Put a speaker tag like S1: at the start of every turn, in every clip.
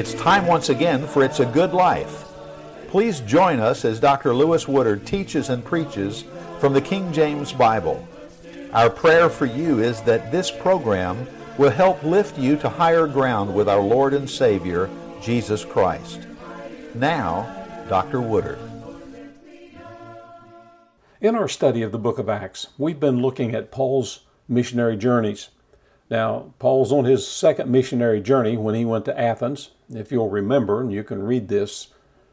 S1: It's time once again for It's a Good Life. Please join us as Dr. Lewis Woodard teaches and preaches from the King James Bible. Our prayer for you is that this program will help lift you to higher ground with our Lord and Savior, Jesus Christ. Now, Dr. Woodard.
S2: In our study of the book of Acts, we've been looking at Paul's missionary journeys. Now, Paul's on his second missionary journey when he went to Athens. If you'll remember, and you can read this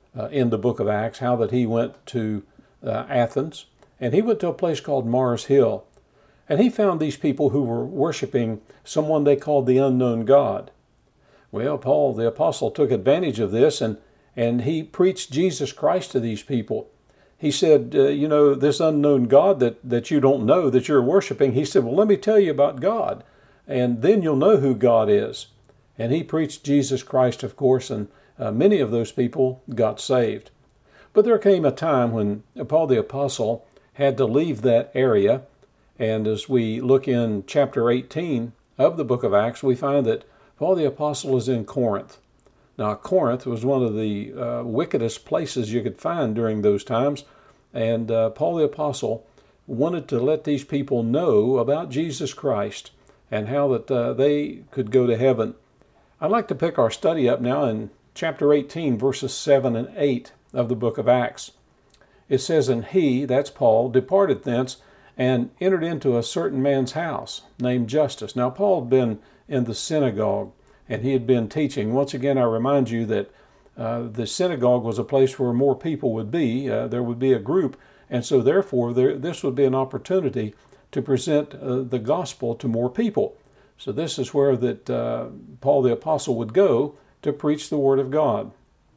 S2: in the book of Acts, how that he went to Athens, and he went to a place called Mars Hill. And he found these people who were worshiping someone they called the unknown God. Well, Paul the apostle took advantage of this and he preached Jesus Christ to these people. He said, this unknown God that you don't know, that you're worshiping, he said, well, let me tell you about God, and then you'll know who God is. And he preached Jesus Christ, of course, and many of those people got saved. But there came a time when Paul the apostle had to leave that area. And as we look in chapter 18 of the book of Acts, we find that Paul the apostle is in Corinth. Now, Corinth was one of the wickedest places you could find during those times. And Paul the apostle wanted to let these people know about Jesus Christ and how that they could go to heaven. I'd like to pick our study up now in chapter 18, verses 7 and 8 of the book of Acts. It says, "And he," that's Paul, "departed thence, and entered into a certain man's house, named Justus." Now, Paul had been in the synagogue, and he had been teaching. Once again, I remind you that the synagogue was a place where more people would be. There would be a group, and so therefore this would be an opportunity to present the gospel to more people. So this is where that Paul the apostle would go to preach the word of God.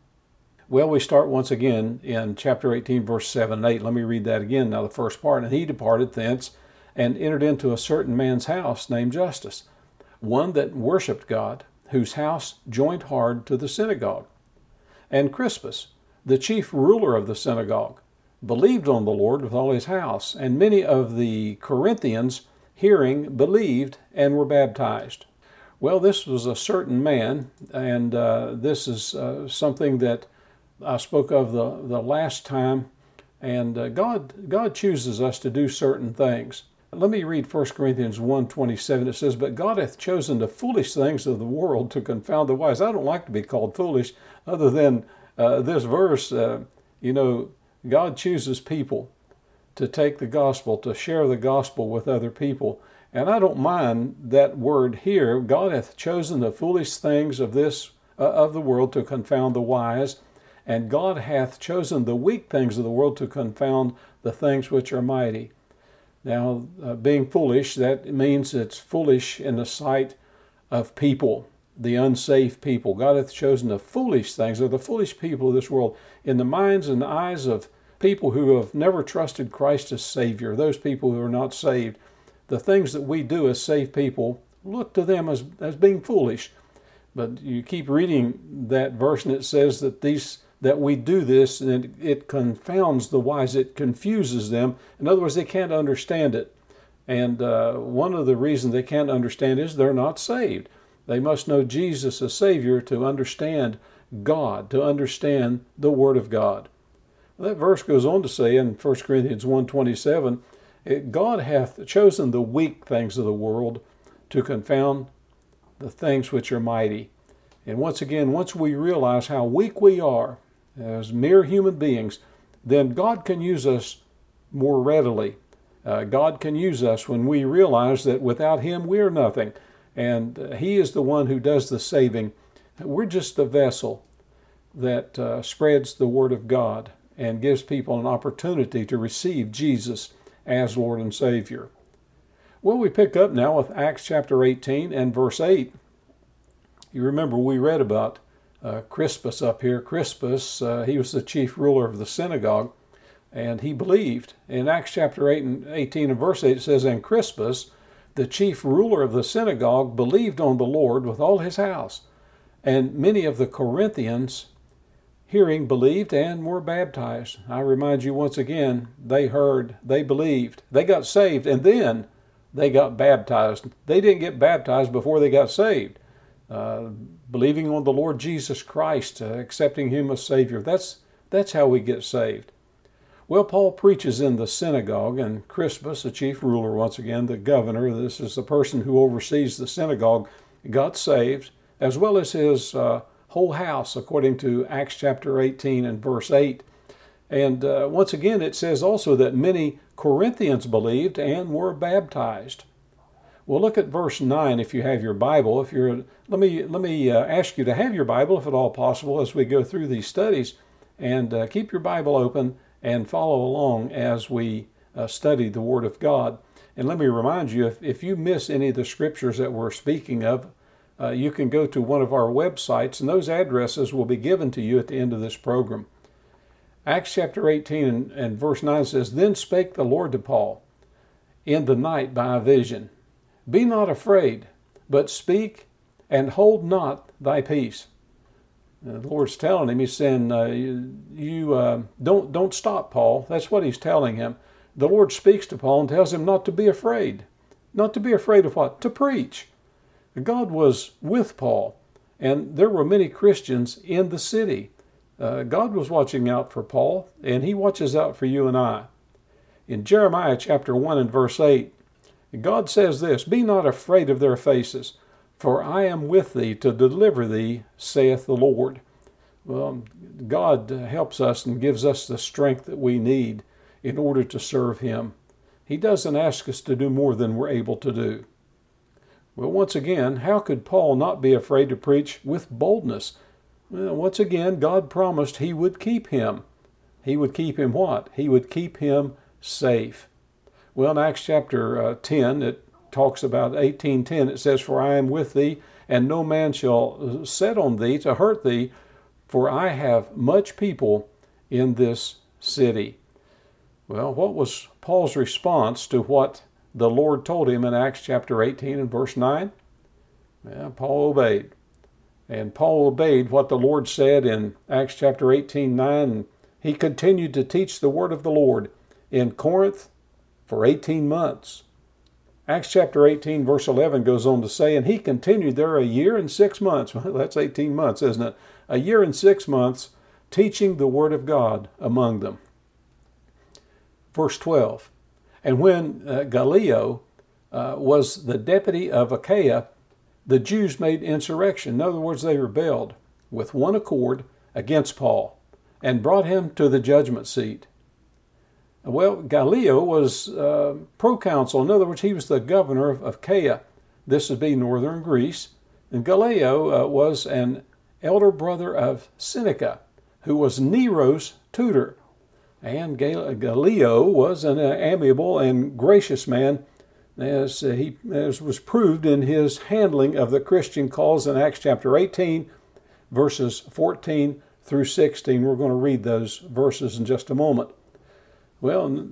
S2: Well, we start once again in chapter 18, verse 7 and 8. Let me read that again now, the first part. "And he departed thence and entered into a certain man's house named Justus, one that worshipped God, whose house joined hard to the synagogue. And Crispus, the chief ruler of the synagogue, believed on the Lord with all his house. And many of the Corinthians, hearing, believed and were baptized." Well, this was a certain man, and this is something that I spoke of the last time, and God chooses us to do certain things. Let me read 1 Corinthians 1:27. It says, "But God hath chosen the foolish things of the world to confound the wise." I don't like to be called foolish, other than this verse. God chooses people to take the gospel, to share the gospel with other people. And I don't mind that word here. God hath chosen the foolish things of the world to confound the wise. And God hath chosen the weak things of the world to confound the things which are mighty. Now, being foolish, that means it's foolish in the sight of people, the unsaved people. God hath chosen the foolish things, or the foolish people of this world, in the minds and eyes of people who have never trusted Christ as Savior, those people who are not saved. The things that we do as saved people, look to them as being foolish. But you keep reading that verse, and it says that we do this, and it confounds the wise. It confuses them. In other words, they can't understand it. And one of the reasons they can't understand is they're not saved. They must know Jesus as Savior to understand God, to understand the Word of God. That verse goes on to say in 1 Corinthians 1:27, "God hath chosen the weak things of the world to confound the things which are mighty." And once again, once we realize how weak we are as mere human beings, then God can use us more readily. God can use us when we realize that without Him we are nothing. And He is the one who does the saving. We're just a vessel that spreads the Word of God and gives people an opportunity to receive Jesus as Lord and Savior. Well, we pick up now with Acts chapter 18 and verse 8. You remember we read about Crispus up here. Crispus, he was the chief ruler of the synagogue, and he believed. In Acts chapter 18 and verse 8, it says, "And Crispus, the chief ruler of the synagogue, believed on the Lord with all his house. And many of the Corinthians, hearing, believed and were baptized." I remind you once again, they heard, they believed, they got saved, and then they got baptized. They didn't get baptized before they got saved. believing on the Lord Jesus Christ, accepting Him as Savior. That's how we get saved. Well, Paul preaches in the synagogue, and Crispus, the chief ruler, once again, the governor, this is the person who oversees the synagogue, got saved, as well as his whole house, according to Acts chapter 18 and verse 8. And once again, it says also that many Corinthians believed and were baptized. Well, look at verse 9 if you have your Bible. Let me ask you to have your Bible, if at all possible, as we go through these studies, and keep your Bible open and follow along as we study the Word of God. And let me remind you, if you miss any of the scriptures that we're speaking of, you can go to one of our websites, and those addresses will be given to you at the end of this program. Acts chapter 18 and verse 9 says, "Then spake the Lord to Paul in the night by a vision, Be not afraid, but speak, and hold not thy peace." The Lord's telling him, He's saying, don't stop, Paul. That's what He's telling him. The Lord speaks to Paul and tells him not to be afraid. Not to be afraid of what? To preach. God was with Paul, and there were many Christians in the city. God was watching out for Paul, and He watches out for you and I. In Jeremiah chapter 1 and verse 8, God says this, "Be not afraid of their faces, for I am with thee to deliver thee, saith the Lord." Well, God helps us and gives us the strength that we need in order to serve Him. He doesn't ask us to do more than we're able to do. Well, once again, how could Paul not be afraid to preach with boldness? Well, once again, God promised He would keep him. He would keep him what? He would keep him safe. Well, in Acts chapter 10, it talks about 18:10, it says, "For I am with thee, and no man shall set on thee to hurt thee, for I have much people in this city." Well, what was Paul's response to what the Lord told him in Acts chapter 18 and verse 9? Well, Paul obeyed. And Paul obeyed what the Lord said in Acts chapter 18:9, and he continued to teach the word of the Lord in Corinth for 18 months. Acts chapter 18 verse 11 goes on to say, "And he continued there a year and 6 months." Well, that's 18 months, isn't it? A year and 6 months teaching the word of God among them. Verse 12, "And when Gallio was the deputy of Achaia, the Jews made insurrection." In other words, they rebelled with one accord against Paul and brought him to the judgment seat. Well, Gallio was proconsul. In other words, he was the governor of Achaia. This would be northern Greece. And Gallio was an elder brother of Seneca, who was Nero's tutor. And Gallio was an amiable and gracious man, as was proved in his handling of the Christian cause in Acts chapter 18, verses 14 through 16. We're going to read those verses in just a moment. Well,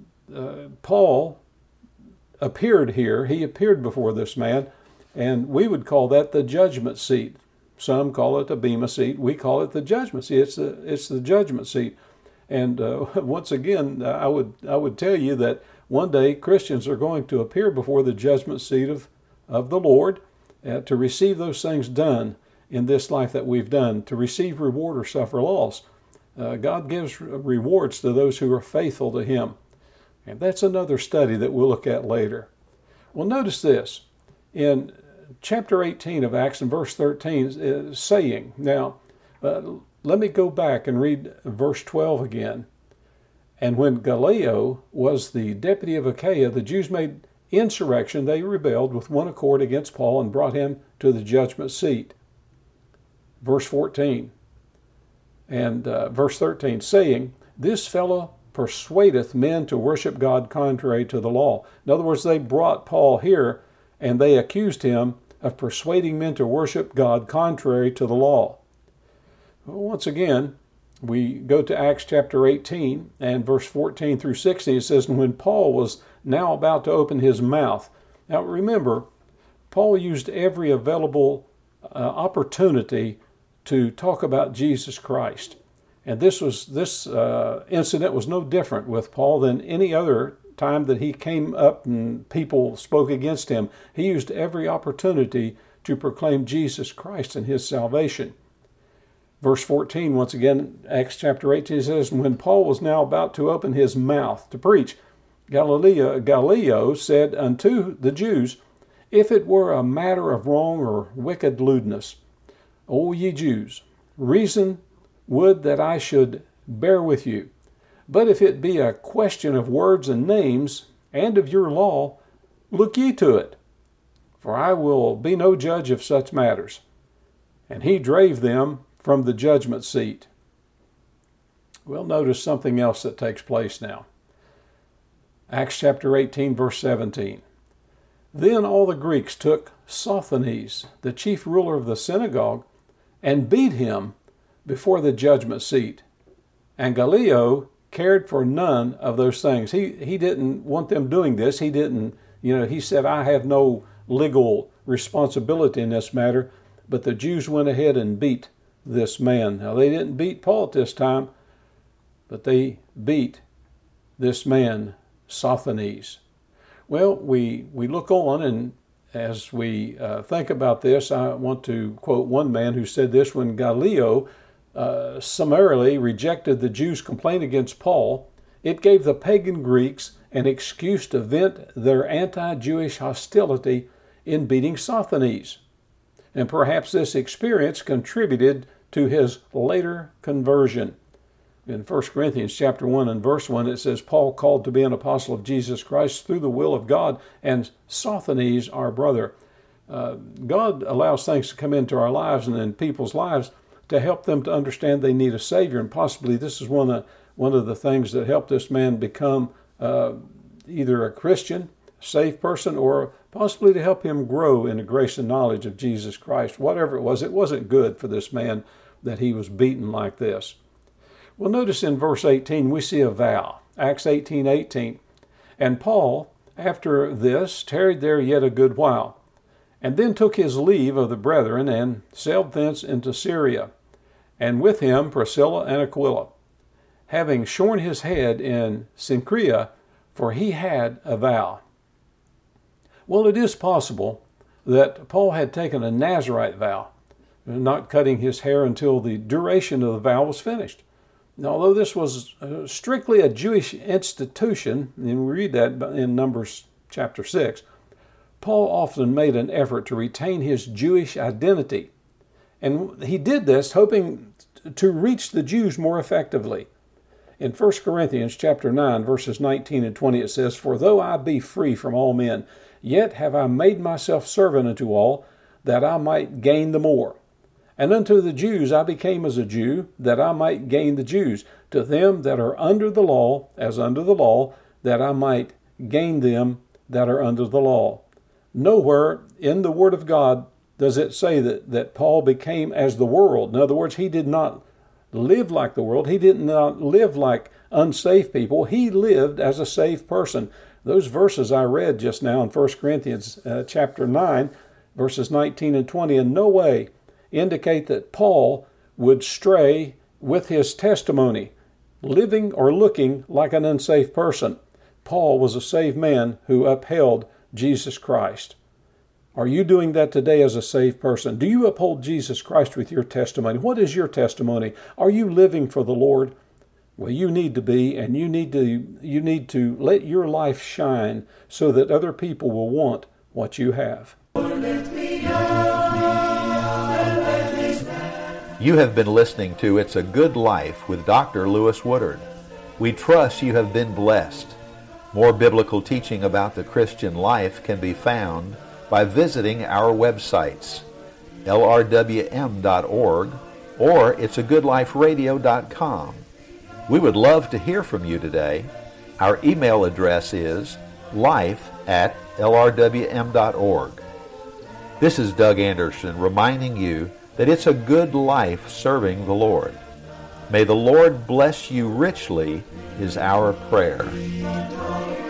S2: Paul appeared here. He appeared before this man, and we would call that the judgment seat. Some call it the bema seat. We call it the judgment seat. It's the judgment seat. And once again, I would tell you that one day Christians are going to appear before the judgment seat of the Lord to receive those things done in this life that we've done, to receive reward or suffer loss. God gives rewards to those who are faithful to Him. And that's another study that we'll look at later. Well, notice this. In chapter 18 of Acts and verse 13, saying, now, let me go back and read verse 12 again. "And when Gallio was the deputy of Achaia, the Jews made insurrection. They rebelled with one accord against Paul and brought him to the judgment seat." Verse 14. And verse 13, saying, "This fellow persuadeth men to worship God contrary to the law." In other words, they brought Paul here and they accused him of persuading men to worship God contrary to the law. Once again, we go to Acts chapter 18 and verse 14 through 16. It says, "And when Paul was now about to open his mouth." Now remember, Paul used every available opportunity to talk about Jesus Christ. And this incident was no different with Paul than any other time that he came up and people spoke against him. He used every opportunity to proclaim Jesus Christ and his salvation. Verse 14, once again, Acts chapter 18 says, when Paul was now about to open his mouth to preach, Gallio said unto the Jews, if it were a matter of wrong or wicked lewdness, O ye Jews, reason would that I should bear with you. But if it be a question of words and names, and of your law, look ye to it. For I will be no judge of such matters. And he drave them from the judgment seat. We'll notice something else that takes place now. Acts chapter 18, verse 17. Then all the Greeks took Sosthenes, the chief ruler of the synagogue, and beat him before the judgment seat. And Gallio cared for none of those things. He didn't want them doing this. He didn't, he said, I have no legal responsibility in this matter. But the Jews went ahead and beat this man. Now, they didn't beat Paul at this time, but they beat this man, Sosthenes. Well, we look on, and as we think about this, I want to quote one man who said this: when Gallio summarily rejected the Jews' complaint against Paul, it gave the pagan Greeks an excuse to vent their anti-Jewish hostility in beating Sosthenes. And perhaps this experience contributed to his later conversion. In 1 Corinthians chapter 1 and verse 1, it says, Paul called to be an apostle of Jesus Christ through the will of God, and Sosthenes our brother. God allows things to come into our lives and in people's lives to help them to understand they need a Savior. And possibly this is one of the things that helped this man become either a Christian, safe person, or possibly to help him grow in the grace and knowledge of Jesus Christ. Whatever it wasn't good for this man that he was beaten like this. Well, notice in verse 18 we see a vow. Acts 18:18. And Paul, after this, tarried there yet a good while, and then took his leave of the brethren, and sailed thence into Syria, and with him Priscilla and Aquila, having shorn his head in Cenchrea, for he had a vow. Well, it is possible that Paul had taken a Nazirite vow, not cutting his hair until the duration of the vow was finished. Now, although this was strictly a Jewish institution, and we read that in Numbers chapter 6, Paul often made an effort to retain his Jewish identity. And he did this hoping to reach the Jews more effectively. In 1 Corinthians chapter 9, verses 19 and 20, it says, For though I be free from all men, yet have I made myself servant unto all, that I might gain the more. And unto the Jews I became as a Jew, that I might gain the Jews. To them that are under the law, as under the law, that I might gain them that are under the law. Nowhere in the Word of God does it say that Paul became as the world. In other words, he did not live like the world. He did not live like unsafe people. He lived as a saved person. Those verses I read just now in 1 Corinthians chapter 9, verses 19 and 20, in no way indicate that Paul would stray with his testimony, living or looking like an unsafe person. Paul was a saved man who upheld Jesus Christ. Are you doing that today as a saved person? Do you uphold Jesus Christ with your testimony? What is your testimony? Are you living for the Lord? Well, you need to be, and you need to let your life shine so that other people will want what you have.
S1: You have been listening to It's a Good Life with Dr. Lewis Woodard. We trust you have been blessed. More biblical teaching about the Christian life can be found by visiting our websites, lrwm.org or it'sagoodliferadio.com. We would love to hear from you today. Our email address is life@lrwm.org. This is Doug Anderson reminding you that it's a good life serving the Lord. May the Lord bless you richly is our prayer.